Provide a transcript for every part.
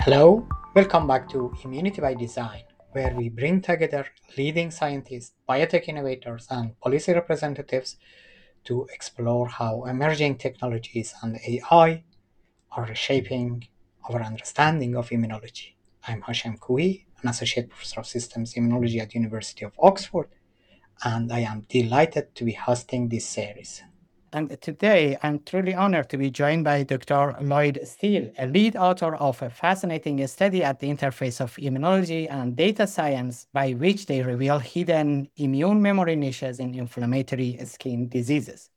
Hello, welcome back to Immunity by Design, where we bring together leading scientists, biotech innovators, and policy representatives to explore how emerging technologies and AI are reshaping our understanding of immunology. I'm Hashem Kui, an associate professor of systems immunology at University of Oxford, and I am delighted to be hosting this series. And today, I'm truly honored to be joined by Dr. Lloyd Steele, a lead author of a fascinating study at the interface of immunology and data science, by which they reveal hidden immune memory niches in inflammatory skin diseases.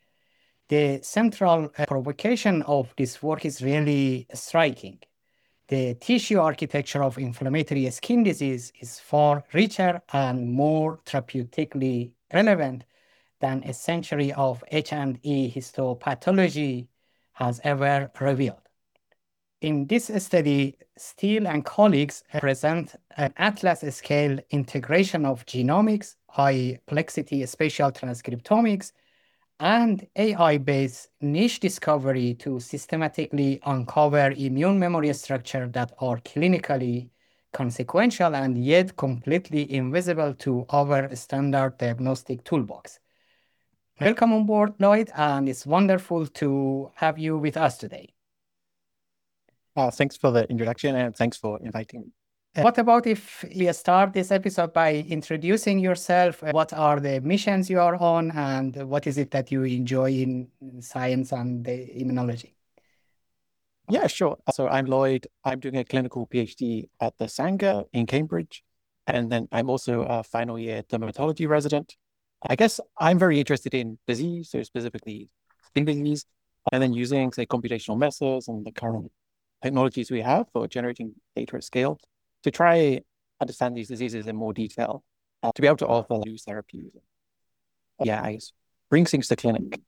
The central provocation of this work is really striking. The tissue architecture of inflammatory skin disease is far richer and more therapeutically relevant than a century of H&E histopathology has ever revealed. In this study, Steele and colleagues present an atlas-scale integration of genomics, high-plexity spatial transcriptomics, and AI-based niche discovery to systematically uncover immune memory structure that are clinically consequential and yet completely invisible to our standard diagnostic toolbox. Welcome on board, Lloyd, and it's wonderful to have you with us today. Thanks for the introduction and thanks for inviting me. What about if we start this episode by introducing yourself? What are the missions you are on, and what is it that you enjoy in science and the immunology? Yeah, sure. So I'm Lloyd. I'm doing a clinical PhD at the Sanger in Cambridge. And then I'm also a final year dermatology resident. I guess I'm very interested in disease, so specifically skin disease, and then using, say, computational methods and the current technologies we have for generating data at scale to try understand these diseases in more detail, to be able to offer new therapies. Yeah, I guess bring things to clinic.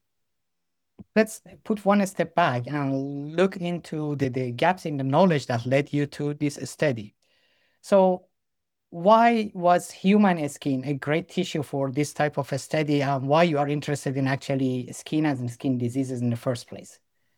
Let's put one step back and look into the gaps in the knowledge that led you to this study. So why was human skin a great tissue for this type of a study, and why you are interested in actually skin and skin diseases in the first place?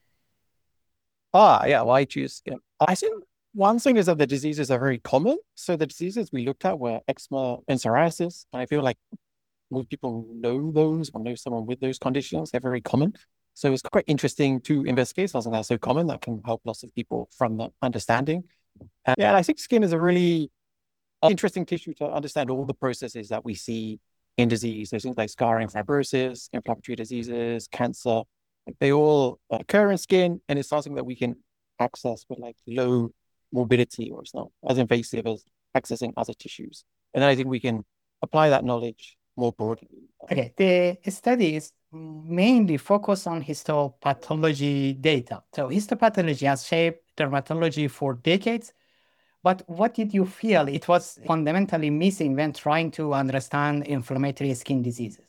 Why choose skin? I think one thing is that the diseases are very common. So the diseases we looked at were eczema and psoriasis. And I feel like most people know those or know someone with those conditions. They're very common. So it's quite interesting to investigate something that's so common that can help lots of people from the understanding. And I think skin is a really interesting tissue to understand all the processes that we see in disease. There's things like scarring, fibrosis, inflammatory diseases, cancer. Like they all occur in skin, and it's something that we can access with like low morbidity, or it's not as invasive as accessing other tissues. And then I think we can apply that knowledge more broadly. Okay, the study is mainly focused on histopathology data. So histopathology has shaped dermatology for decades. But what did you feel it was fundamentally missing when trying to understand inflammatory skin diseases?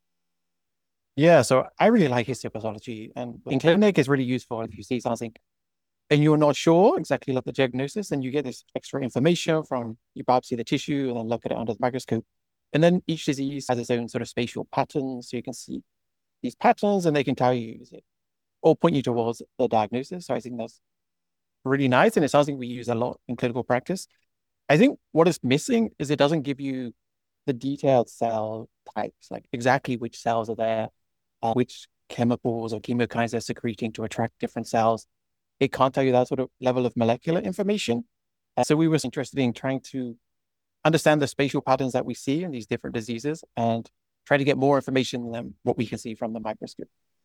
Yeah, so I really like histopathology, and in clinic it's really useful if you see something and you're not sure exactly like the diagnosis, and you get this extra information from you biopsy the tissue and then look at it under the microscope. And then each disease has its own sort of spatial patterns, so you can see these patterns and they can tell you or point you towards the diagnosis. So I think that's really nice, and it's something we use a lot in clinical practice. I think what is missing is it doesn't give you the detailed cell types, like exactly which cells are there, which chemicals or chemokines they're secreting to attract different cells. It can't tell you that sort of level of molecular information. So we were interested in trying to understand the spatial patterns that we see in these different diseases and try to get more information than what we can see from the microscope.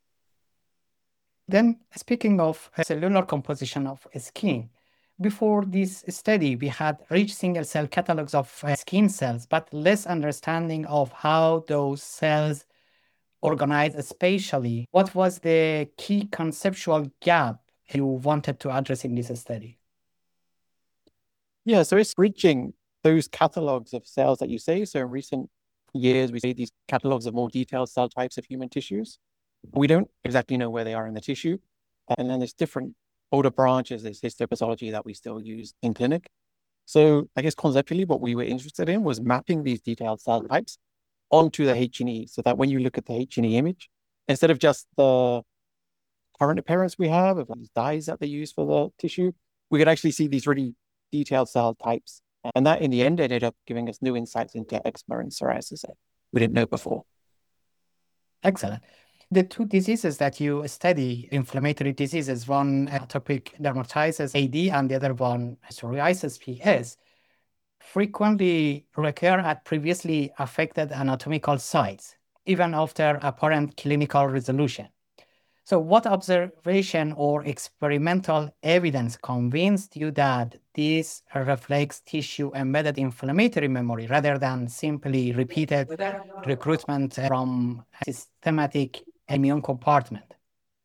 Then, speaking of cellular composition of skin, before this study, we had rich single cell catalogs of skin cells, but less understanding of how those cells organize spatially. What was the key conceptual gap you wanted to address in this study? Yeah, so it's bridging those catalogs of cells that you say. So in recent years, we see these catalogs of more detailed cell types of human tissues. We don't exactly know where they are in the tissue. And then there's different older branches, there's histopathology that we still use in clinic. So I guess conceptually, what we were interested in was mapping these detailed cell types onto the H&E, so that when you look at the H&E image, instead of just the current appearance we have of these dyes that they use for the tissue, we could actually see these really detailed cell types. And that in the end ended up giving us new insights into eczema and psoriasis that we didn't know before. Excellent. The two diseases that you study, inflammatory diseases, one atopic dermatitis, AD, and the other one psoriasis, PS, frequently recur at previously affected anatomical sites, even after apparent clinical resolution. So what observation or experimental evidence convinced you that this reflects tissue-embedded inflammatory memory rather than simply repeated recruitment from a systematic immune compartment?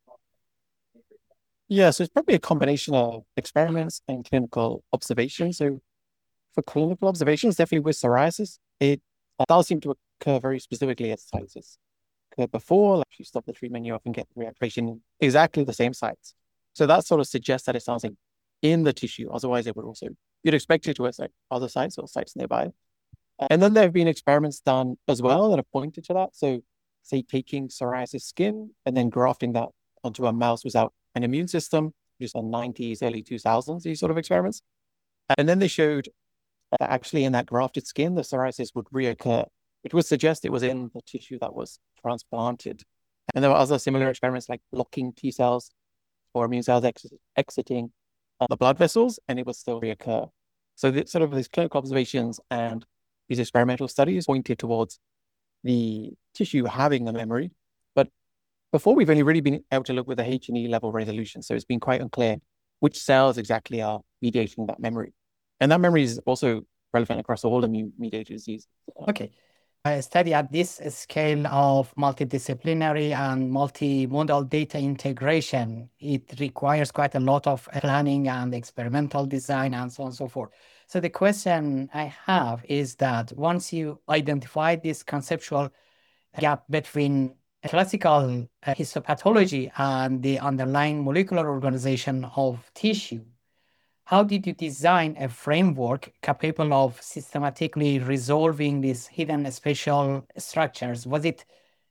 Yeah, so it's probably a combination of experiments and clinical observations. So for clinical observations, definitely with psoriasis, it does seem to occur very specifically at sites it's occurred before. Like if you stop the treatment, you often get reactivation in exactly the same sites. So that sort of suggests that it's something in the tissue. Otherwise, it would also, you'd expect it to affect other sites or sites nearby. And then there have been experiments done as well that have pointed to that. So say taking psoriasis skin and then grafting that onto a mouse without an immune system, just in the 90s, early 2000s, these sort of experiments. And then they showed that actually in that grafted skin, the psoriasis would reoccur, which would suggest it was in the tissue that was transplanted. And there were other similar experiments like blocking T cells or immune cells exiting the blood vessels, and it would still reoccur. So sort of these clinical observations and these experimental studies pointed towards the tissue having a memory. But before, we've only really been able to look with a H&E level resolution. So it's been quite unclear which cells exactly are mediating that memory. And that memory is also relevant across all immune-mediated diseases. Okay. A study at this scale of multidisciplinary and multimodal data integration, it requires quite a lot of planning and experimental design and so on and so forth. So the question I have is that once you identify this conceptual gap between classical histopathology and the underlying molecular organization of tissue, how did you design a framework capable of systematically resolving these hidden spatial structures? Was it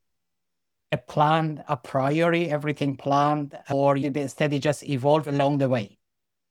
a plan a priori, everything planned, or did the study just evolve along the way?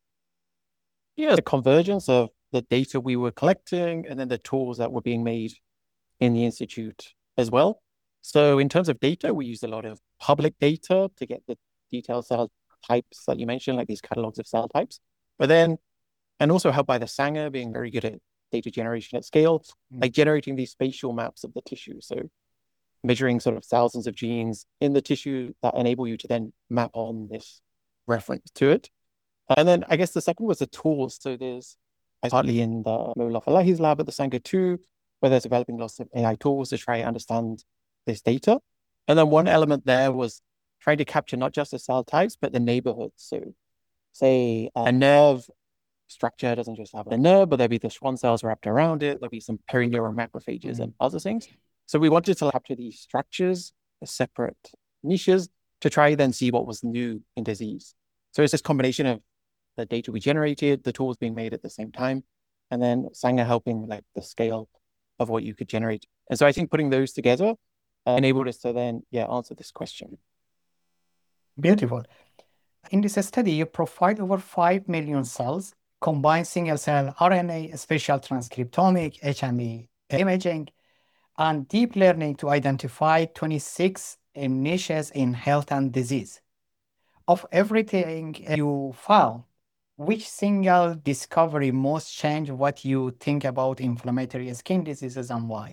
Yeah, the convergence of the data we were collecting and then the tools that were being made in the institute as well. So in terms of data, we used a lot of public data to get the detailed cell types that you mentioned, like these catalogs of cell types. But then, and also helped by the Sanger being very good at data generation at scale, like generating these spatial maps of the tissue. So measuring sort of thousands of genes in the tissue that enable you to then map on this reference to it. And then I guess the second was the tools. So there's partly in the Mo Lafalahi's lab at the Sanger too, where they're developing lots of AI tools to try and understand this data. And then one element there was trying to capture not just the cell types, but the neighborhoods. So say a nerve structure doesn't just have a nerve, but there'll be the Schwann cells wrapped around it. There'll be some perineural macrophages and other things. So we wanted to capture these structures, the separate niches, to try then see what was new in disease. So it's this combination of the data we generated, the tools being made at the same time, and then Sanger helping like the scale of what you could generate. And so I think putting those together enabled us to then, answer this question. Beautiful. In this study, you profiled over 5 million cells, combined single-cell RNA, spatial transcriptomic, H&E imaging, and deep learning to identify 26 niches in health and disease. Of everything you found, which single discovery most changed what you think about inflammatory skin diseases and why?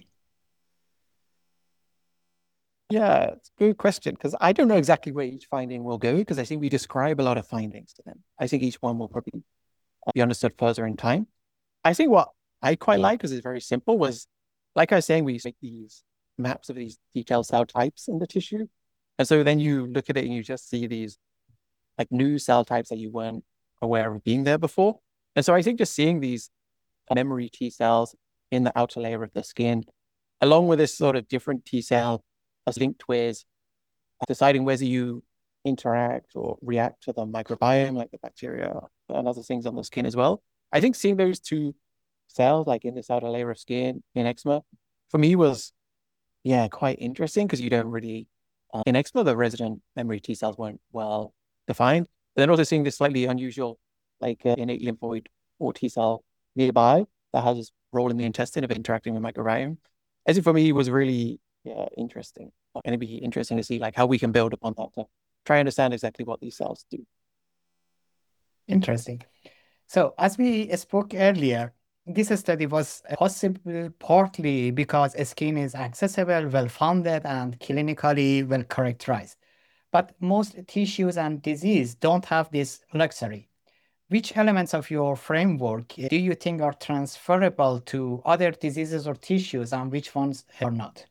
Yeah, it's a good question because I don't know exactly where each finding will go because I think we describe a lot of findings to them. I think each one will probably be understood further in time. I think what I quite like, because it's very simple, was like I was saying, we make these maps of these detailed cell types in the tissue. And so then you look at it and you just see these like new cell types that you weren't aware of being there before. And so I think just seeing these memory T cells in the outer layer of the skin, along with this sort of different T cell as linked with deciding whether you interact or react to the microbiome, like the bacteria and other things on the skin as well. I think seeing those two cells, like in this outer layer of skin in eczema, for me was, quite interesting because you don't really, in eczema, the resident memory T cells weren't well defined. But then also seeing this slightly unusual like innate lymphoid or T cell nearby that has this role in the intestine of interacting with microbiome. I think for me, it was really interesting. And it'd be interesting to see like how we can build upon that to try and understand exactly what these cells do. Interesting. So, as we spoke earlier, this study was possible partly because skin is accessible, well-funded, and clinically well characterized. But most tissues and disease don't have this luxury. Which elements of your framework do you think are transferable to other diseases or tissues, and which ones are not?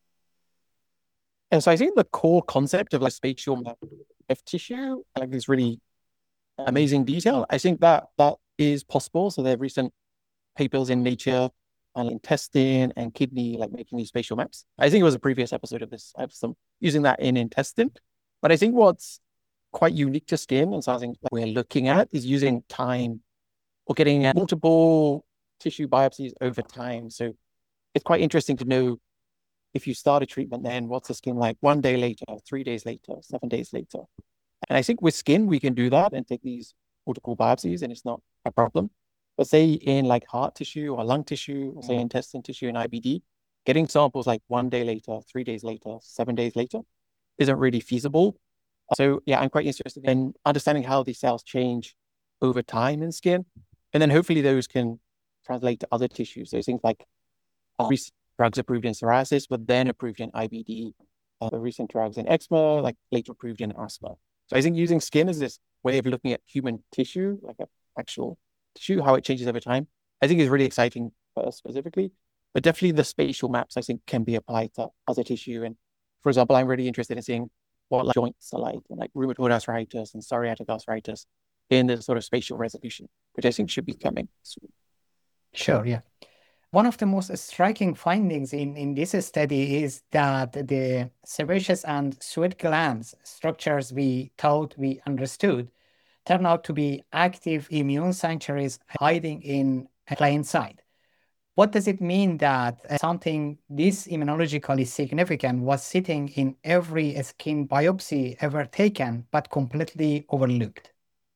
And so I think the core concept of like spatial map of tissue, like this really amazing detail, I think that is possible. So there are recent papers in Nature on intestine and kidney, like making these spatial maps. I think it was a previous episode of this. I have some using that in intestine. But I think what's quite unique to skin and something that we're looking at is using time or getting multiple tissue biopsies over time. So it's quite interesting to know if you start a treatment, then what's the skin like 1 day later, 3 days later, 7 days later. And I think with skin, we can do that and take these multiple biopsies and it's not a problem. But say in like heart tissue or lung tissue, or say intestine tissue and IBD, getting samples like 1 day later, 3 days later, 7 days later isn't really feasible. So yeah, I'm quite interested in understanding how these cells change over time in skin. And then hopefully those can translate to other tissues. So things like recent drugs approved in psoriasis, but then approved in IBD, recent drugs in eczema, like later approved in asthma. So I think using skin as this way of looking at human tissue, like an actual tissue, how it changes over time, I think is really exciting for us specifically. But definitely the spatial maps, I think, can be applied to other tissue. And for example, I'm really interested in seeing what like joints are like rheumatoid arthritis and psoriatic arthritis in this sort of spatial resolution, which I think should be coming soon. Sure, yeah. One of the most striking findings in this study is that the sebaceous and sweat glands, structures we thought we understood, turn out to be active immune sanctuaries hiding in plain sight. What does it mean that something this immunologically significant was sitting in every skin biopsy ever taken, but completely overlooked?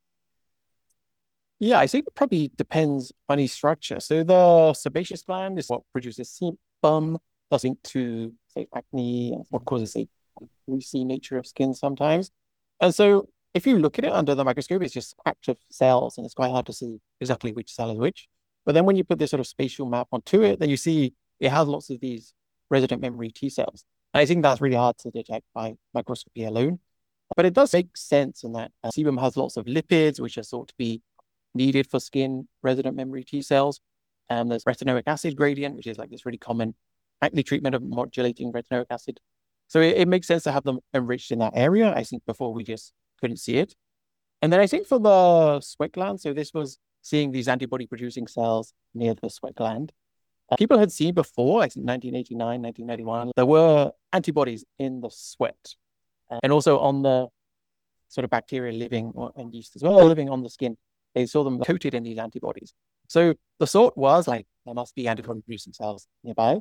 Yeah, I think it probably depends on each structure. So the sebaceous gland is what produces sebum, that's linked to, say, acne, and what causes a greasy nature of skin sometimes. And so if you look at it under the microscope, it's just active cells, and it's quite hard to see exactly which cell is which. But then when you put this sort of spatial map onto it, then you see it has lots of these resident memory T cells. And I think that's really hard to detect by microscopy alone. But it does make sense in that sebum has lots of lipids, which are thought to be needed for skin resident memory T cells. And there's retinoic acid gradient, which is like this really common acne treatment of modulating retinoic acid. So it makes sense to have them enriched in that area. I think before we just couldn't see it. And then I think for the sweat gland, so this was seeing these antibody producing cells near the sweat gland. People had seen before, like 1989, 1991, there were antibodies in the sweat and also on the sort of bacteria living and yeast as well, living on the skin. They saw them coated in these antibodies. So the thought was like, there must be antibody producing cells nearby.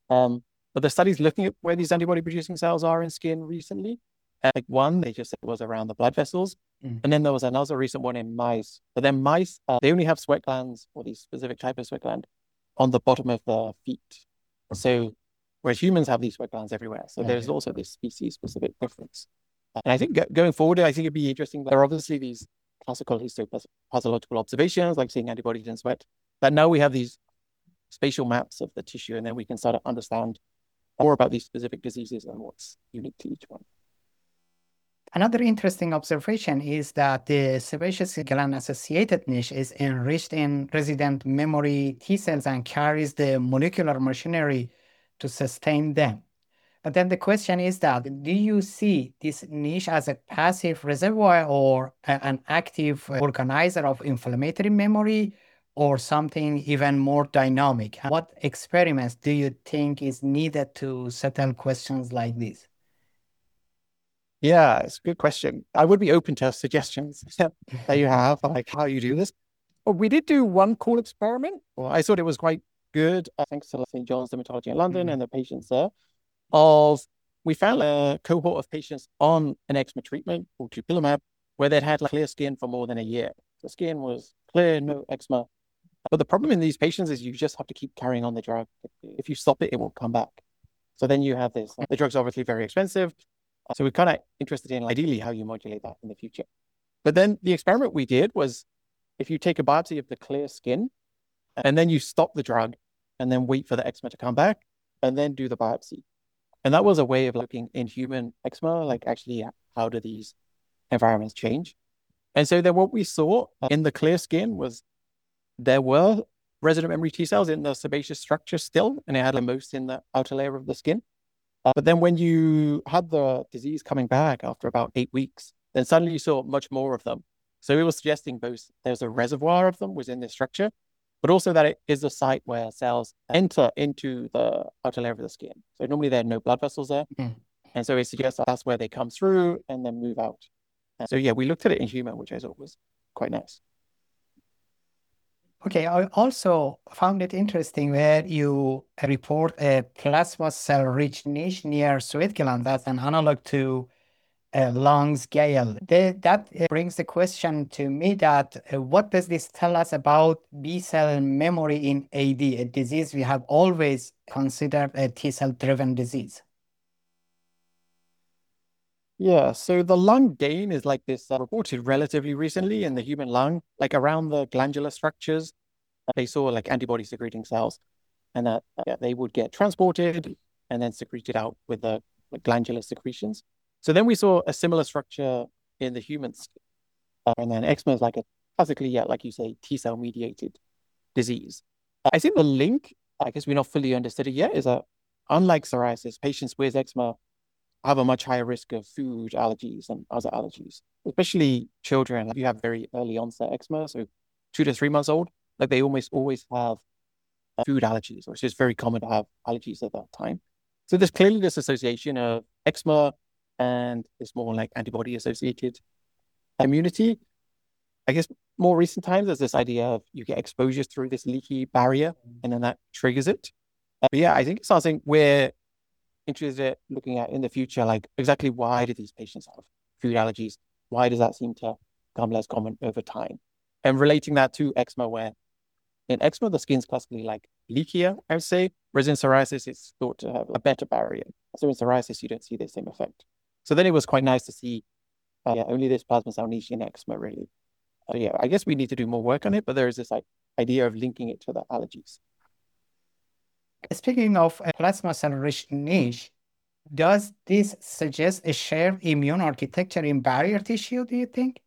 But the studies looking at where these antibody producing cells are in skin recently, like one, they just said was around the blood vessels. And then there was another recent one in mice. But then mice, they only have sweat glands or these specific type of sweat gland on the bottom of the feet. So whereas humans have these sweat glands everywhere. So there's also this species specific difference. And I think going forward, I think it'd be interesting. There are obviously these classical histopathological observations, like seeing antibodies in sweat. But now we have these spatial maps of the tissue, and then we can start to understand more about these specific diseases and what's unique to each one. Another interesting observation is that the sebaceous gland-associated niche is enriched in resident memory T cells and carries the molecular machinery to sustain them. But then the question is that, do you see this niche as a passive reservoir or an active organizer of inflammatory memory or something even more dynamic? What experiments do you think is needed to settle questions like this? Yeah, it's a good question. I would be open to suggestions that you have, like how you do this. Well, we did do one cool experiment. Well, I thought it was quite good, thanks to St. John's Dermatology in London and the patients there. We found a cohort of patients on an eczema treatment called dupilumab, where they'd had clear skin for more than a year. The skin was clear, no eczema. But the problem in these patients is you just have to keep carrying on the drug. If you stop it, it won't come back. So then you have this. The drug's obviously very expensive. So we're kind of interested in ideally how you modulate that in the future. But then the experiment we did was if you take a biopsy of the clear skin and then you stop the drug and then wait for the eczema to come back and then do the biopsy. And that was a way of looking in human eczema, like actually how do these environments change? And so then what we saw in the clear skin was there were resident memory T cells in the sebaceous structure still, and it had most in the outer layer of the skin. But then when you had the disease coming back after about 8 weeks, then suddenly you saw much more of them. So it was suggesting both there's a reservoir of them within this structure, but also that it is a site where cells enter into the outer layer of the skin. So normally there are no blood vessels there. And so it suggests that that's where they come through and then move out. And so yeah, we looked at it in human, which I thought was quite nice. Okay, I also found it interesting where you report a plasma cell-rich niche near sweat gland as an analog to lung scale. That brings the question to me that what does this tell us about B-cell memory in AD, a disease we have always considered a T-cell driven disease? Yeah, so the lung gain is like this reported relatively recently in the human lung, like around the glandular structures. They saw like antibody secreting cells and that they would get transported and then secreted out with the glandular secretions. So then we saw a similar structure in the humans. And then eczema is like a classically, yeah, like you say, T-cell mediated disease. I think the link, I guess we're not fully understood it yet, is that unlike psoriasis, patients with eczema have a much higher risk of food allergies and other allergies, especially children. If you have very early onset eczema, so 2 to 3 months old, like they almost always have food allergies, or it's just very common to have allergies at that time. So there's clearly this association of eczema and it's more like antibody associated immunity. I guess more recent times, there's this idea of you get exposure through this leaky barrier and then that triggers it. But yeah, I think it's something we're interested in looking at in the future, like exactly why do these patients have food allergies? Why does that seem to become less common over time? And relating that to eczema, where in eczema, the skin's classically like leakier, I would say, whereas in psoriasis, it's thought to have a better barrier. So in psoriasis, you don't see the same effect. So then it was quite nice to see only this plasma cell niche in eczema, really. Yeah, I guess we need to do more work on it, but there is this like idea of linking it to the allergies. Speaking of a plasma cell-rich niche, does this suggest a shared immune architecture in barrier tissue, do you think?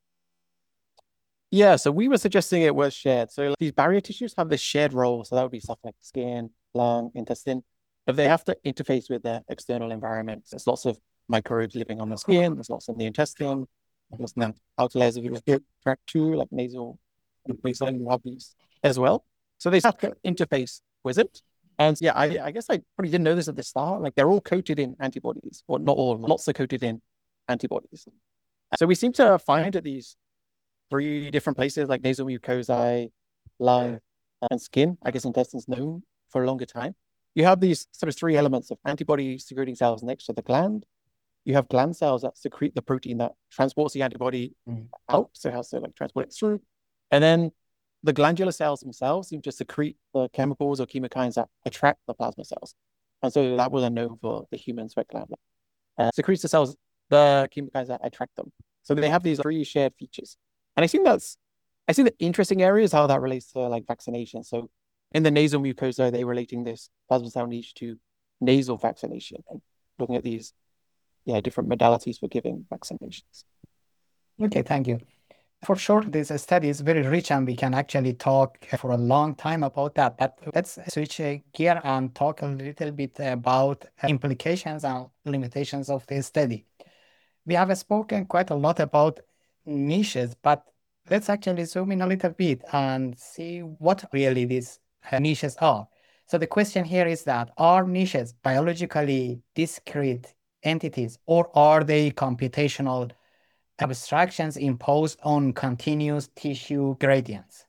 Yeah, so we were suggesting it was shared. So these barrier tissues have this shared role. So that would be stuff like skin, lung, intestine. If they have to interface with their external environment, there's lots of microbes living on the skin, there's lots in the intestine, there's the outer layers of your tract too, like nasal and lobbies as well. So they have to interface with it. And yeah, I guess I probably didn't know this at the start. Like they're all coated in antibodies, or not all, lots are coated in antibodies. So we seem to find at these 3 different places like nasal mucosae, lung, and skin. I guess intestine's known for a longer time. You have these sort of 3 elements of antibody secreting cells next to the gland. You have gland cells that secrete the protein that transports the antibody out, so it has to like transport it through. And then the glandular cells themselves seem to secrete the chemicals or chemokines that attract the plasma cells. And so that was a known for the human sweat gland. Secretes the cells, the chemokines that attract them. So they have these 3 shared features. And I think the interesting area is how that relates to like vaccination. So in the nasal mucosa, they're relating this plasma cell niche to nasal vaccination and looking at these different modalities for giving vaccinations. Okay, thank you. For sure, this study is very rich and we can actually talk for a long time about that. But let's switch gear and talk a little bit about implications and limitations of this study. We have spoken quite a lot about niches, but let's actually zoom in a little bit and see what really these niches are. So the question here is that, are niches biologically discrete entities or are they computational abstractions imposed on continuous tissue gradients?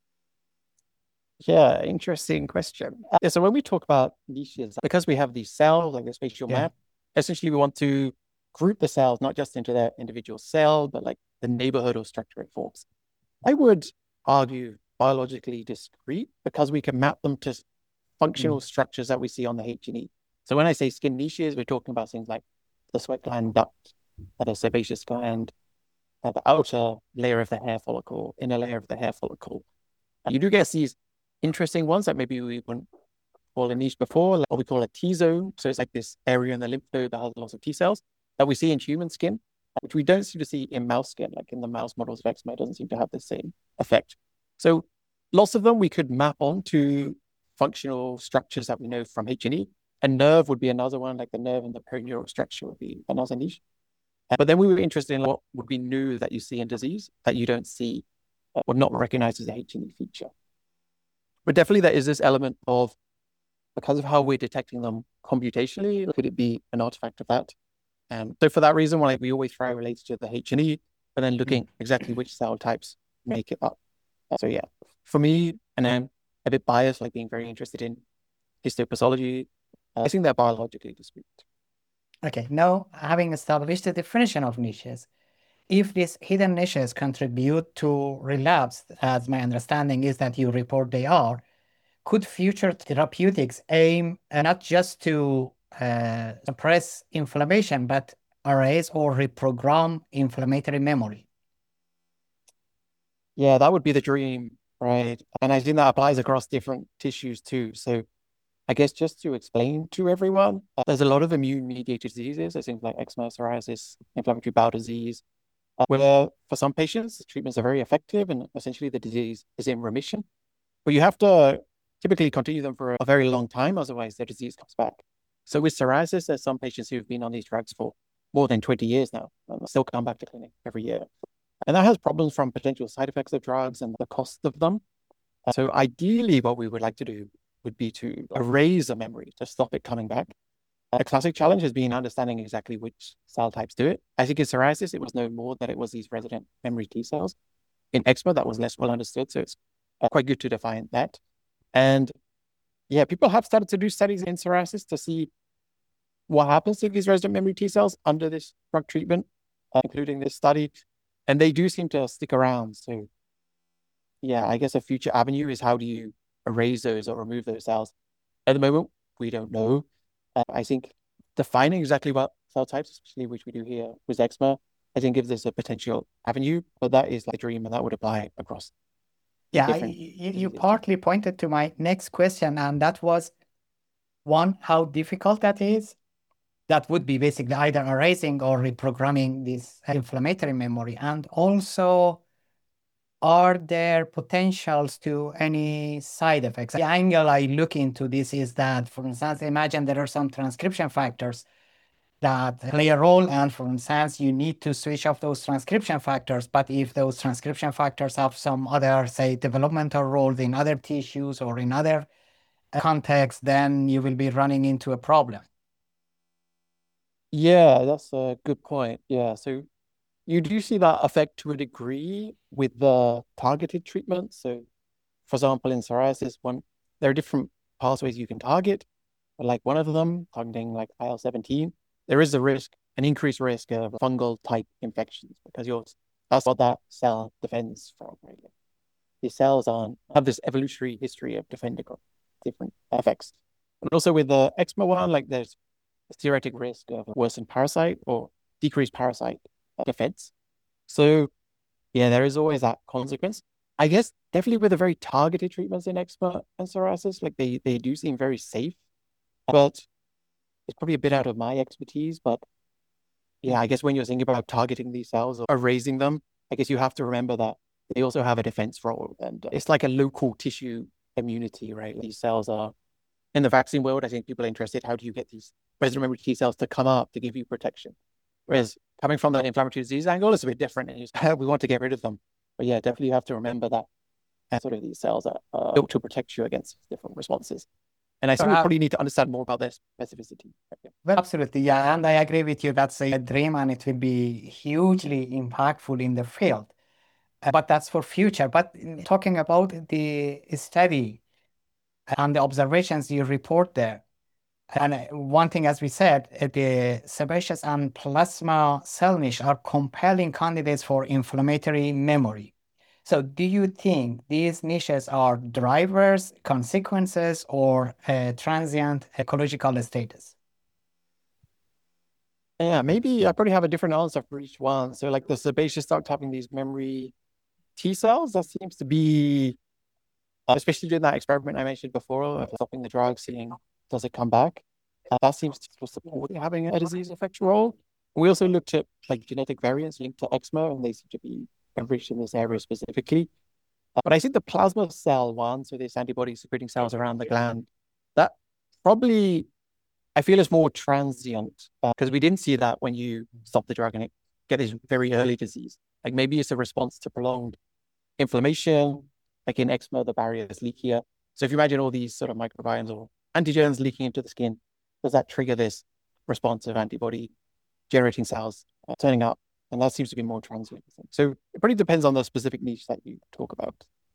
Yeah, interesting question. So when we talk about niches, because we have these cells, like the spatial map, essentially we want to group the cells, not just into their individual cell, but like the neighborhood or structure it forms. I would argue biologically discrete because we can map them to functional structures that we see on the H&E. So when I say skin niches, we're talking about things like the sweat gland duct, the sebaceous gland, the outer layer of the hair follicle, inner layer of the hair follicle. And you do get these interesting ones that maybe we wouldn't call a niche before, what we call a T-zone. So it's like this area in the lymph node that has lots of T cells that we see in human skin, which we don't seem to see in mouse skin, like in the mouse models of eczema, it doesn't seem to have the same effect. So lots of them we could map onto functional structures that we know from H&E. A nerve would be another one, like the nerve and the perineural structure would be another niche. But then we were interested in what would be new that you see in disease that you don't see or not recognized as a H&E feature. But definitely there is this element of, because of how we're detecting them computationally, could it be an artifact of that? So for that reason, we always try related to the H&E, but then looking exactly which cell types make it up. So yeah, for me, and I'm a bit biased, like being very interested in histopathology, I think they're biologically discrete. Okay, now having established the definition of niches, if these hidden niches contribute to relapse, as my understanding is that you report they are, could future therapeutics aim not just to suppress inflammation, but erase or reprogram inflammatory memory? Yeah, that would be the dream, right? And I think that applies across different tissues too. So I guess just to explain to everyone, there's a lot of immune-mediated diseases, I think like eczema, psoriasis, inflammatory bowel disease, where for some patients, treatments are very effective and essentially the disease is in remission. But you have to typically continue them for a very long time, otherwise the disease comes back. So with psoriasis, there's some patients who've been on these drugs for more than 20 years now and still come back to clinic every year. And that has problems from potential side effects of drugs and the cost of them. So ideally, what we would like to do would be to erase the memory to stop it coming back. A classic challenge has been understanding exactly which cell types do it. I think in psoriasis, it was known more that it was these resident memory T cells. In eczema, that was less well understood. So it's quite good to define that. And yeah, people have started to do studies in psoriasis to see what happens to these resident memory T cells under this drug treatment, including this study. And they do seem to stick around. So yeah, I guess a future avenue is how do you erase those or remove those cells? At the moment, we don't know. I think defining exactly what cell types, especially which we do here with eczema, I think gives us a potential avenue, but that is like a dream and that would apply across. Yeah, you partly pointed to my next question, and that was one, how difficult that is. That would be basically either erasing or reprogramming this inflammatory memory. And also, are there potentials to any side effects? The angle I look into this is that, for instance, imagine there are some transcription factors that play a role, and for instance, you need to switch off those transcription factors. But if those transcription factors have some other, say, developmental roles in other tissues or in other contexts, then you will be running into a problem. Yeah, that's a good point. Yeah, so you do see that effect to a degree with the targeted treatment. So, for example, in psoriasis, there are different pathways you can target, but like one of them, targeting like IL-17, there is an increased risk of fungal type infections because that's what that cell defends from, right? These cells have this evolutionary history of defending from different effects. But also with the eczema one, like there's a theoretic risk of worsened parasite or decreased parasite defense. So yeah, there is always that consequence. I guess definitely with the very targeted treatments in eczema and psoriasis, like they do seem very safe, but it's probably a bit out of my expertise. But yeah, I guess when you're thinking about targeting these cells or erasing them, I guess you have to remember that they also have a defense role. And it's like a local tissue immunity, right? These cells are in the vaccine world. I think people are interested, how do you get these resident memory T cells to come up to give you protection? Whereas coming from the inflammatory disease angle, it's a bit different. And we want to get rid of them. But yeah, definitely you have to remember that sort of these cells are built to protect you against different responses. And I think we probably need to understand more about their specificity. Well, absolutely, yeah. And I agree with you. That's a dream and it will be hugely impactful in the field. But that's for future. But talking about the study and the observations you report there, and one thing, as we said, the sebaceous and plasma cell niche are compelling candidates for inflammatory memory. So do you think these niches are drivers, consequences, or transient ecological status? Yeah, maybe I probably have a different answer for each one. So like the sebaceous duct having these memory T cells, that seems to be, especially doing that experiment I mentioned before, of stopping the drug, seeing does it come back. That seems to support having a disease effect role. We also looked at like genetic variants linked to eczema, and they seem to be enriched in this area specifically. But I think the plasma cell one, so this antibody secreting cells around the gland, that probably I feel is more transient because we didn't see that when you stop the drug and it get this very early disease. Like maybe it's a response to prolonged inflammation, like in eczema, the barrier is leakier. So if you imagine all these sort of microbiomes or antigens leaking into the skin, does that trigger this responsive antibody generating cells turning up? And that seems to be more transient. So it pretty depends on the specific niche that you talk about.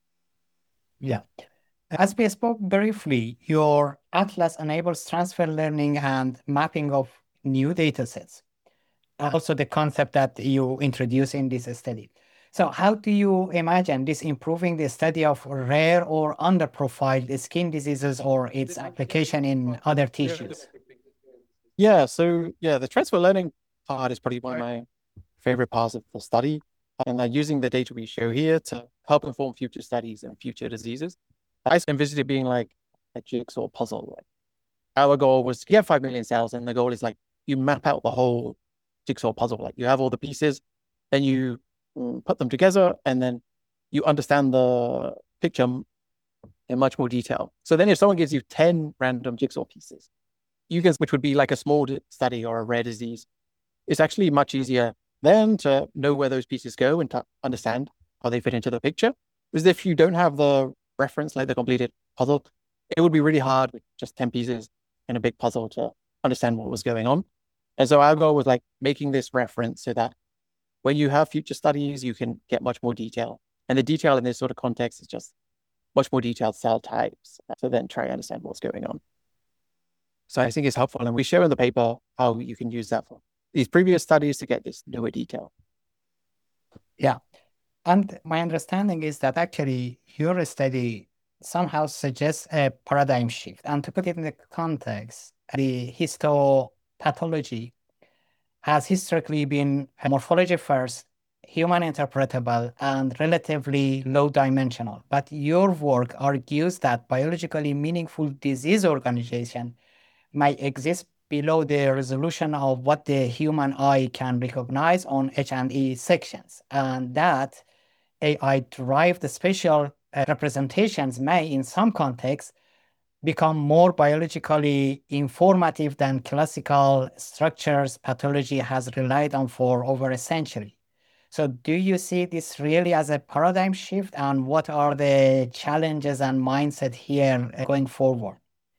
Yeah. As we spoke briefly, your atlas enables transfer learning and mapping of new data sets. Also the concept that you introduce in this study. So how do you imagine this improving the study of rare or underprofiled skin diseases or its application in other tissues? Yeah, so yeah, the transfer learning part is probably one of my favorite parts of the study. And using the data we show here to help inform future studies and future diseases. I envisioned it being like a jigsaw puzzle. Like our goal was to get 5 million cells, and the goal is like you map out the whole jigsaw puzzle. Like you have all the pieces, then you put them together, and then you understand the picture in much more detail. So then if someone gives you 10 random jigsaw pieces, which would be like a small study or a rare disease, it's actually much easier then to know where those pieces go and to understand how they fit into the picture. Because if you don't have the reference, like the completed puzzle, it would be really hard with just 10 pieces in a big puzzle to understand what was going on. And so our goal was like making this reference so that when you have future studies, you can get much more detail. And the detail in this sort of context is just much more detailed cell types. So then try to understand what's going on. So I think it's helpful. And we show in the paper how you can use that for these previous studies to get this newer detail. Yeah. And my understanding is that actually your study somehow suggests a paradigm shift. And to put it in the context, the histopathology has historically been morphology first, human interpretable, and relatively low dimensional. But your work argues that biologically meaningful disease organization might exist below the resolution of what the human eye can recognize on H&E sections, and that AI-derived spatial representations may, in some contexts, become more biologically informative than classical structures pathology has relied on for over a century. So do you see this really as a paradigm shift, and what are the challenges and mindset here going forward?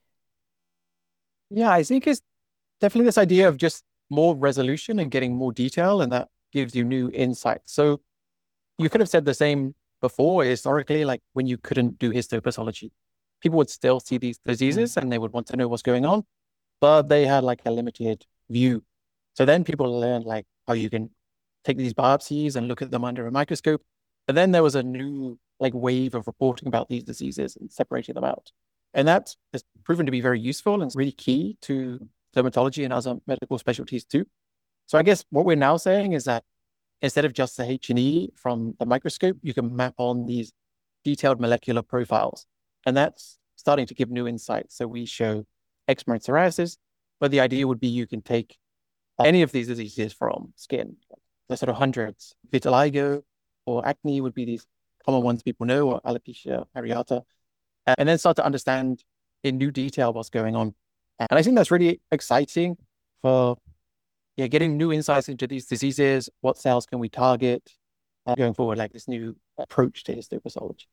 Yeah, I think it's definitely this idea of just more resolution and getting more detail, and that gives you new insights. So you could have said the same before, historically, like when you couldn't do histopathology, people would still see these diseases and they would want to know what's going on, but they had like a limited view. So then people learned like how you can take these biopsies and look at them under a microscope. And then there was a new like wave of reporting about these diseases and separating them out. And that has proven to be very useful and really key to dermatology and other medical specialties too. So I guess what we're now saying is that instead of just the H&E from the microscope, you can map on these detailed molecular profiles. And that's starting to give new insights. So we show eczema and psoriasis, but the idea would be you can take any of these diseases from skin. There's sort of hundreds. Vitiligo or acne would be these common ones people know, or alopecia areata, and then start to understand in new detail what's going on. And I think that's really exciting for getting new insights into these diseases. What cells can we target going forward, like this new approach to histopathology.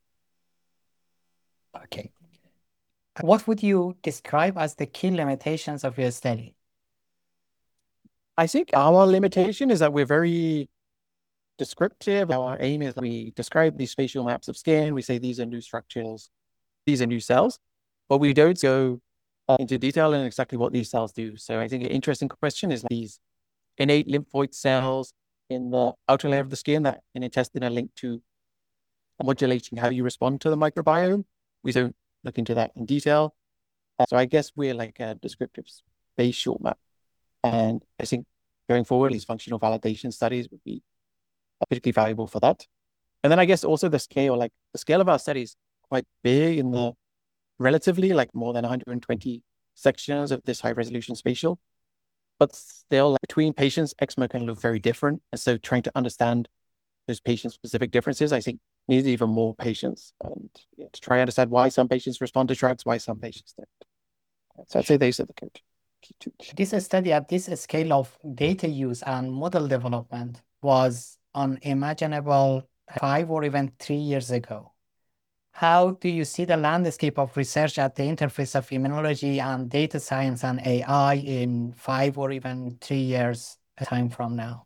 Okay. What would you describe as the key limitations of your study? I think our limitation is that we're very descriptive. Our aim is we describe these spatial maps of skin. We say these are new structures, these are new cells, but we don't go into detail in exactly what these cells do. So I think an interesting question is these innate lymphoid cells in the outer layer of the skin that in intestine are linked to modulating how you respond to the microbiome. We don't look into that in detail. So I guess we're like a descriptive spatial map. And I think going forward, these functional validation studies would be particularly valuable for that. And then I guess also the scale of our study is quite big in the relatively like more than 120 sections of this high resolution spatial. But still, like, between patients, eczema can look very different. And so trying to understand those patient-specific differences, I think, needs even more patience and to try and understand why some patients respond to drugs, why some patients don't. So I'd say these are the key two. This study at this scale of data use and model development was unimaginable 5 or even 3 years ago. How do you see the landscape of research at the interface of immunology and data science and AI in 5 or even 3 years time from now?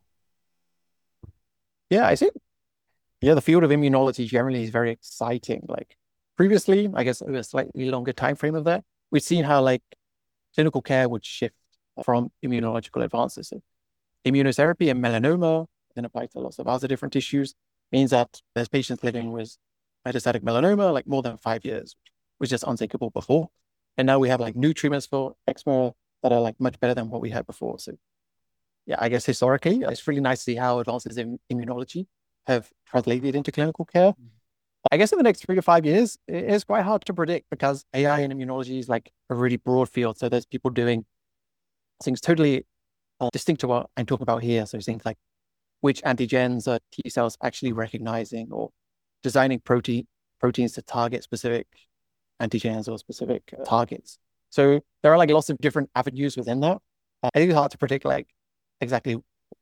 Yeah, I think, the field of immunology generally is very exciting. Like previously, I guess over a slightly longer time frame of that, we've seen how like clinical care would shift from immunological advances. So immunotherapy and melanoma, then applied to lots of other different tissues, means that there's patients living with metastatic melanoma like more than 5 years, which was just unthinkable before. And now we have like new treatments for eczema that are like much better than what we had before. So yeah, I guess historically, it's really nice to see how advances in immunology have translated into clinical care. I guess in the next 3 to 5 years, it's quite hard to predict because AI and immunology is like a really broad field. So there's people doing things totally distinct to what I'm talking about here. So things like which antigens are T cells actually recognizing, or designing proteins to target specific antigens or specific targets. So there are like lots of different avenues within that. I think it's hard to predict like exactly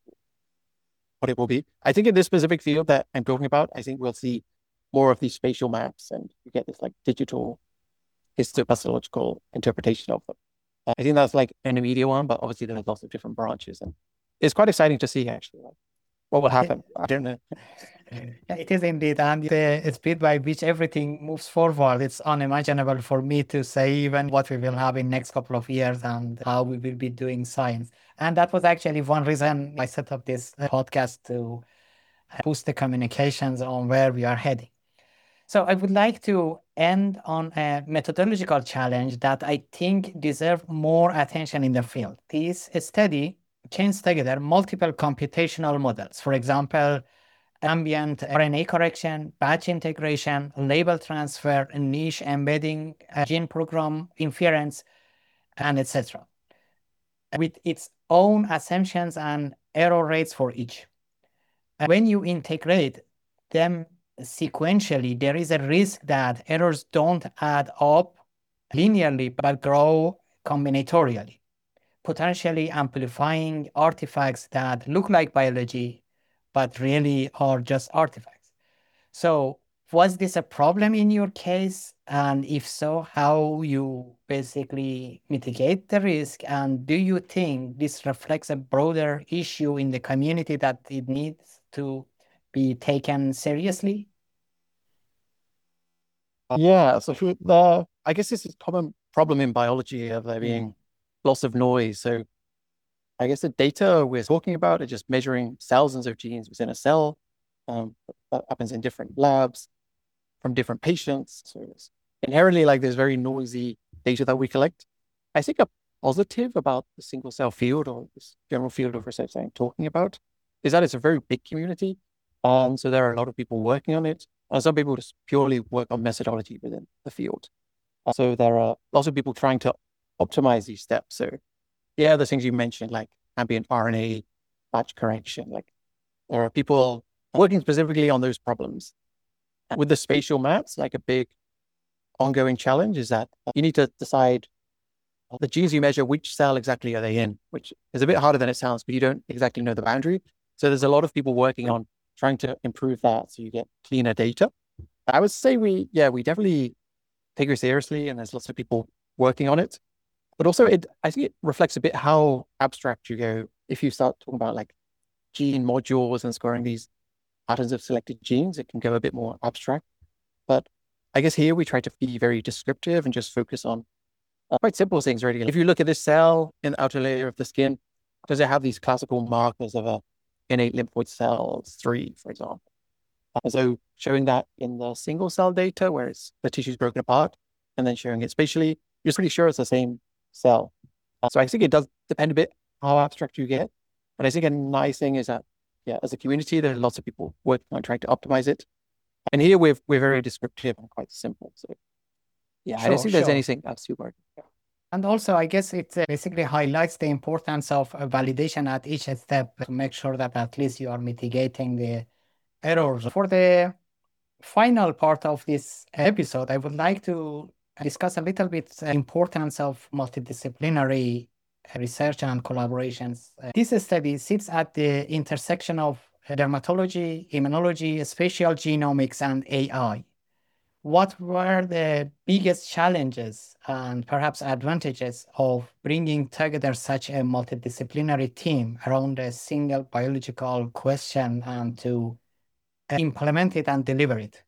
what it will be. I think in this specific field that I'm talking about, I think we'll see more of these spatial maps and you get this like digital histopathological interpretation of them. I think that's like an immediate one, but obviously there's lots of different branches and it's quite exciting to see actually like, what will happen. I don't know. Yeah, it is indeed. And the speed by which everything moves forward, it's unimaginable for me to say even what we will have in next couple of years and how we will be doing science. And that was actually one reason I set up this podcast, to boost the communications on where we are heading. So I would like to end on a methodological challenge that I think deserves more attention in the field. This study chains together multiple computational models. For example, ambient RNA correction, batch integration, label transfer, niche embedding, gene program inference, and etc., with its own assumptions and error rates for each. And when you integrate them sequentially, there is a risk that errors don't add up linearly but grow combinatorially, potentially amplifying artifacts that look like biology but really are just artifacts. So was this a problem in your case? And if so, how you basically mitigate the risk? And do you think this reflects a broader issue in the community that it needs to be taken seriously? Yeah, so I guess this is a common problem in biology of there being lots of noise. So I guess the data we're talking about are just measuring thousands of genes within a cell. That happens in different labs from different patients. So it's inherently like there's very noisy data that we collect. I think a positive about the single cell field or this general field of research I'm talking about is that it's a very big community. So there are a lot of people working on it. And some people just purely work on methodology within the field. So there are lots of people trying to optimize these steps. So yeah, the things you mentioned, like ambient RNA, batch correction, like there are people working specifically on those problems. And with the spatial maps, like a big ongoing challenge is that you need to decide the genes you measure, which cell exactly are they in, which is a bit harder than it sounds, but you don't exactly know the boundary. So there's a lot of people working on trying to improve that so you get cleaner data. I would say we definitely take it seriously and there's lots of people working on it. But also I think it reflects a bit how abstract you go if you start talking about like gene modules and scoring these patterns of selected genes. It can go a bit more abstract. But I guess here we try to be very descriptive and just focus on quite simple things, really. If you look at this cell in the outer layer of the skin, does it have these classical markers of a innate lymphoid cells 3, for example? So showing that in the single cell data where the tissue is broken apart and then showing it spatially, you're pretty sure it's the same cell. So I think it does depend a bit how abstract you get. But I think a nice thing is that, yeah, as a community, there are lots of people working on trying to optimize it. And here we're very descriptive and quite simple. So yeah, I don't think there's anything that's too hard. Yeah. And also, I guess it basically highlights the importance of validation at each step to make sure that at least you are mitigating the errors. For the final part of this episode, I would like to discuss a little bit the importance of multidisciplinary research and collaborations. This study sits at the intersection of dermatology, immunology, spatial genomics, and AI. What were the biggest challenges and perhaps advantages of bringing together such a multidisciplinary team around a single biological question and to implement it and deliver it?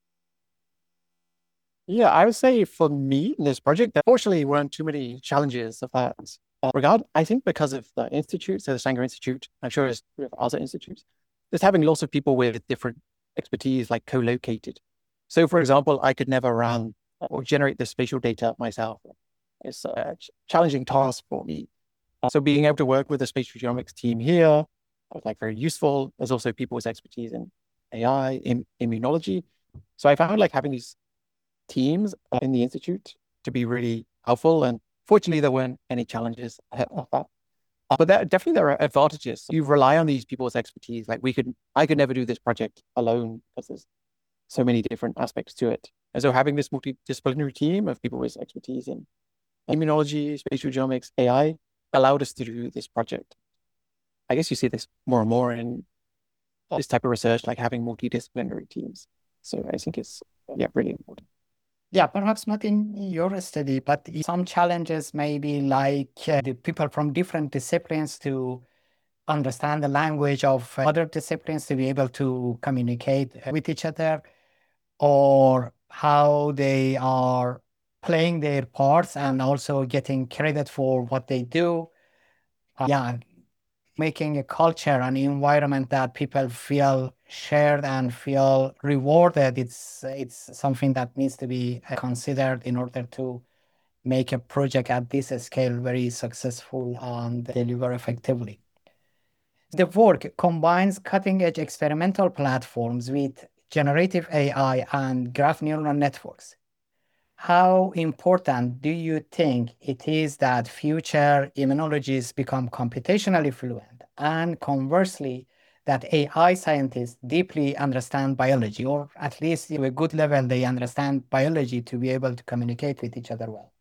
Yeah, I would say for me in this project, there fortunately weren't too many challenges of that regard. I think because of the institute, so the Sanger Institute, I'm sure there's other institutes, just having lots of people with different expertise like co-located. So for example, I could never run or generate the spatial data myself. It's a challenging task for me. So being able to work with the spatial genomics team here was like very useful. There's also people with expertise in AI, in immunology. So I found like having these teams in the institute to be really helpful. And fortunately, there weren't any challenges of that. But definitely there are advantages. You rely on these people's expertise. Like I could never do this project alone because there's so many different aspects to it. And so having this multidisciplinary team of people with expertise in immunology, spatial genomics, AI allowed us to do this project. I guess you see this more and more in this type of research, like having multidisciplinary teams. So I think it's really important. Yeah, perhaps not in your study, but some challenges maybe like the people from different disciplines to understand the language of other disciplines to be able to communicate with each other, or how they are playing their parts and also getting credit for what they do. Yeah, making a culture, an environment that people feel shared and feel rewarded. It's something that needs to be considered in order to make a project at this scale very successful and deliver effectively. The work combines cutting-edge experimental platforms with generative AI and graph neural networks. How important do you think it is that future immunologists become computationally fluent, and conversely, that AI scientists deeply understand biology, or at least to a good level, they understand biology to be able to communicate with each other well?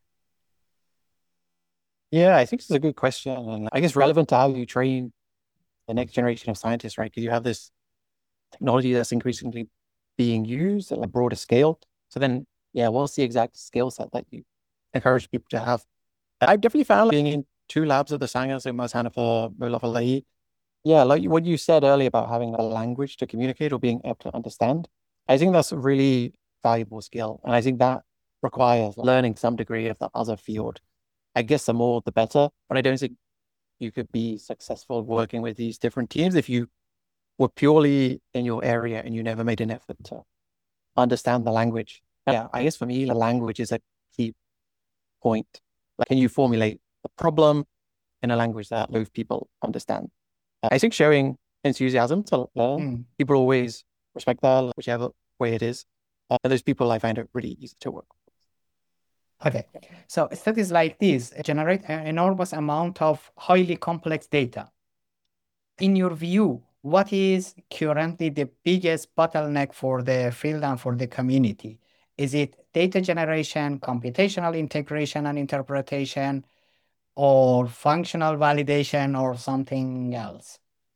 Yeah, I think it's a good question. And I guess relevant to how you train the next generation of scientists, right? Because you have this technology that's increasingly being used at a broader scale. So then, yeah, what's the exact skill set that you encourage people to have? I've definitely found being in two labs of the Sanger, so Max Hanifa, Mullah Alahi. Yeah, like what you said earlier about having a language to communicate or being able to understand. I think that's a really valuable skill. And I think that requires learning some degree of the other field. I guess the more, the better. But I don't think you could be successful working with these different teams if you were purely in your area and you never made an effort to understand the language. Yeah, I guess for me, the language is a key point. Like, can you formulate the problem in a language that most people understand? I think showing enthusiasm to learn, people always respect that, whichever way it is. And those people, I find it really easy to work with. Okay, so studies like this generate an enormous amount of highly complex data. In your view, what is currently the biggest bottleneck for the field and for the community? Is it data generation, computational integration and interpretation, or functional validation, or something else?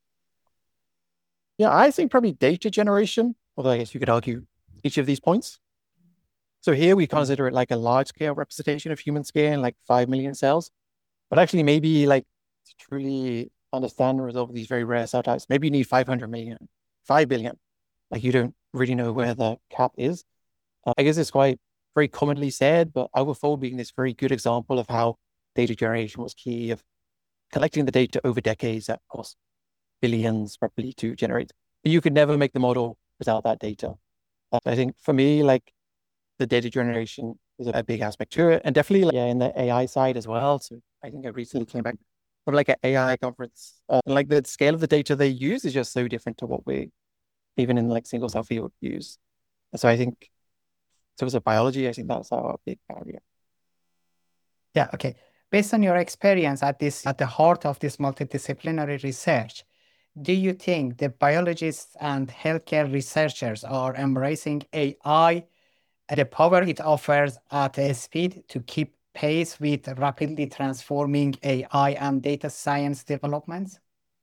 Yeah, I think probably data generation, although I guess you could argue each of these points. So here we consider it like a large scale representation of human skin, like 5 million cells. But actually maybe like to truly understand and resolve these very rare cell types, maybe you need 500 million, 5 billion. Like you don't really know where the cap is. I guess it's quite very commonly said, but AlphaFold being this very good example of how data generation was key of collecting the data over decades that cost billions probably to generate. But you could never make the model without that data. I think for me, like the data generation is a big aspect to it, and definitely like, in the AI side as well. So I think I recently came back from like an AI conference, and like the scale of the data they use is just so different to what we even in like single cell field use. So I think in terms of biology, I think that's our big area. Yeah, okay. Based on your experience at the heart of this multidisciplinary research, do you think the biologists and healthcare researchers are embracing AI at the power it offers at a speed to keep pace with rapidly transforming AI and data science developments?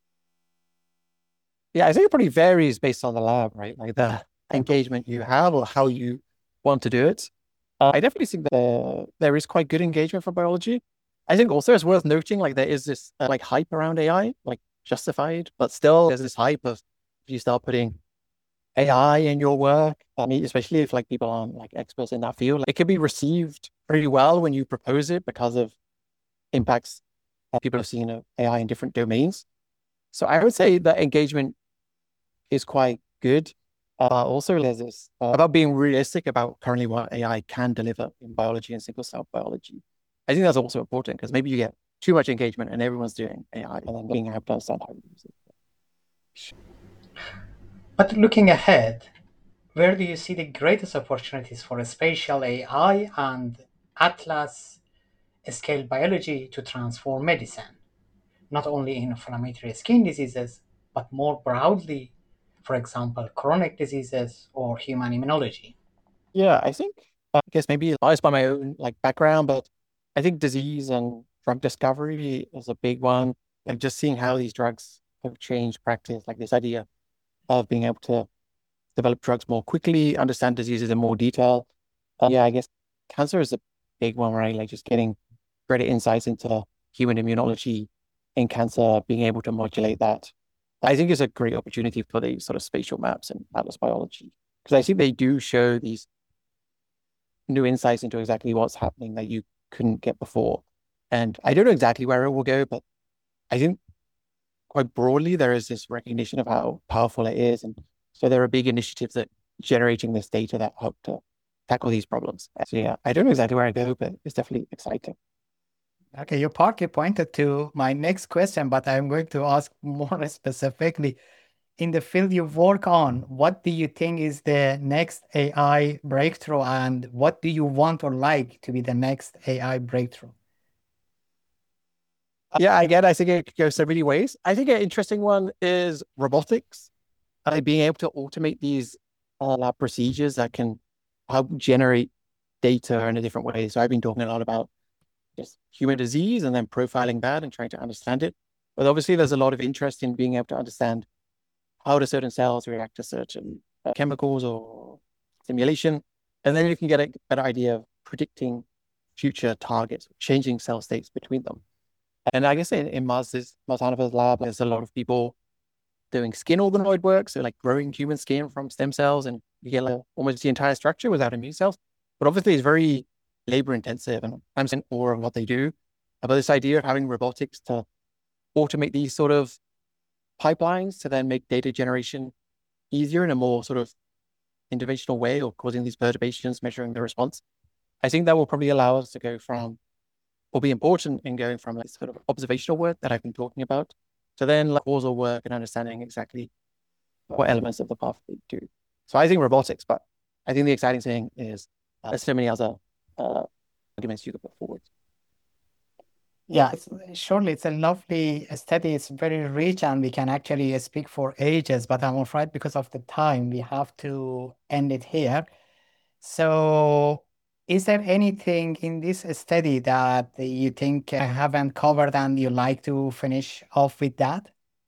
Yeah, I think it probably varies based on the lab, right? Like the engagement you have or how you want to do it. I definitely think that there is quite good engagement for biology. I think also it's worth noting, like there is this like hype around AI, like justified, but still there's this hype of if you start putting AI in your work, I mean, especially if like people aren't like experts in that field, like, it can be received pretty well when you propose it because of impacts that people have seen of AI in different domains. So I would say that engagement is quite good. Also, there's this about being realistic about currently what AI can deliver in biology and single cell biology. I think that's also important because maybe you get too much engagement and everyone's doing AI and then being able to understand how to use it. But looking ahead, where do you see the greatest opportunities for spatial AI and Atlas scale biology to transform medicine, not only in inflammatory skin diseases, but more broadly, for example, chronic diseases or human immunology? Yeah, I think, I guess maybe biased by my own like background, but I think disease and drug discovery is a big one. And just seeing how these drugs have changed practice, like this idea of being able to develop drugs more quickly, understand diseases in more detail. Yeah, I guess cancer is a big one, right? Like just getting greater insights into human immunology in cancer, being able to modulate that. I think is a great opportunity for these sort of spatial maps and atlas biology because I think they do show these new insights into exactly what's happening that you couldn't get before. And I don't know exactly where it will go, but I think quite broadly, there is this recognition of how powerful it is. And so there are big initiatives that generating this data that help to tackle these problems. So yeah, I don't know exactly where I go, but it's definitely exciting. Okay, you partly pointed to my next question, but I'm going to ask more specifically. In the field you work on, what do you think is the next AI breakthrough, and what do you want or like to be the next AI breakthrough? Yeah, again, I think it could go so many ways. I think an interesting one is robotics. Being able to automate these lab procedures that can help generate data in a different way. So I've been talking a lot about just human disease and then profiling that and trying to understand it. But obviously, there's a lot of interest in being able to understand how do certain cells react to certain chemicals or stimulation. And then you can get a better idea of predicting future targets, changing cell states between them. And I guess in Maz Hanifa's lab, there's a lot of people doing skin organoid work. So like growing human skin from stem cells and you get like almost the entire structure without immune cells. But obviously it's very labor intensive and I'm in awe of what they do. But this idea of having robotics to automate these sort of pipelines to then make data generation easier in a more sort of interventional way or causing these perturbations, measuring the response. I think that will probably allow us to go from, or be important in going from like sort of observational work that I've been talking about to then like causal work and understanding exactly what elements of the path they do. So I think robotics, but I think the exciting thing is there's so many other arguments you could put forward. Yeah, surely it's a lovely study. It's very rich, and we can actually speak for ages. But I'm afraid because of the time, we have to end it here. So, is there anything in this study that you think I haven't covered and you like to finish off with that?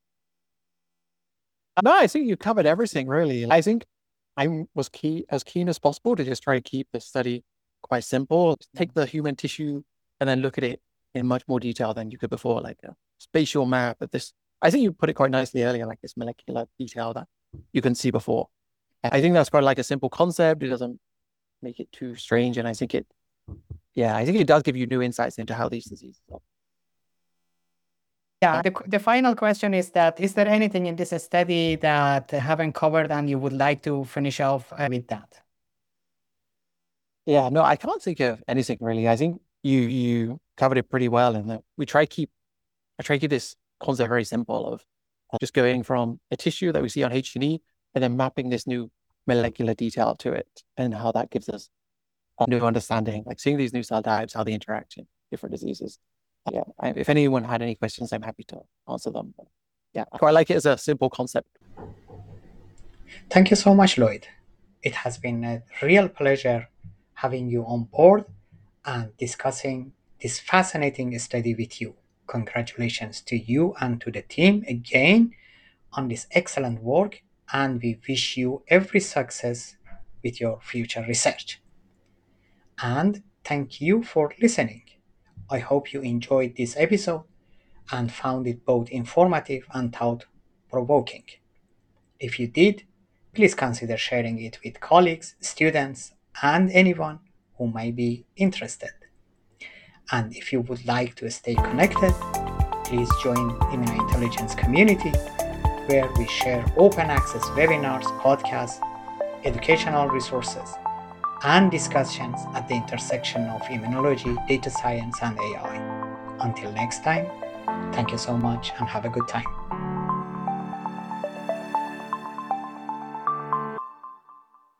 No, I think you covered everything really. I think I was as keen as possible to just try to keep the study quite simple. Take the human tissue and then look at it in much more detail than you could before, like a spatial map of this. I think you put it quite nicely earlier, like this molecular detail that you can see before. I think that's quite like a simple concept. It doesn't make it too strange. And I think I think it does give you new insights into how these diseases are. Yeah, the final question is that, is there anything in this study that haven't covered and you would like to finish off with that? Yeah, no, I can't think of anything really. I think you covered it pretty well, and that I try to keep this concept very simple of just going from a tissue that we see on H&E and then mapping this new molecular detail to it, and how that gives us a new understanding, like seeing these new cell types, how they interact in different diseases. Yeah, if anyone had any questions, I'm happy to answer them. But yeah, I quite like it as a simple concept. Thank you so much, Lloyd. It has been a real pleasure having you on board and discussing this fascinating study with you. Congratulations to you and to the team again on this excellent work, and we wish you every success with your future research. And thank you for listening. I hope you enjoyed this episode and found it both informative and thought provoking. If you did, please consider sharing it with colleagues, students, and anyone who may be interested. And if you would like to stay connected, please join Immunointelligence community, where we share open access webinars, podcasts, educational resources, and discussions at the intersection of immunology, data science, and AI. Until next time, thank you so much and have a good time.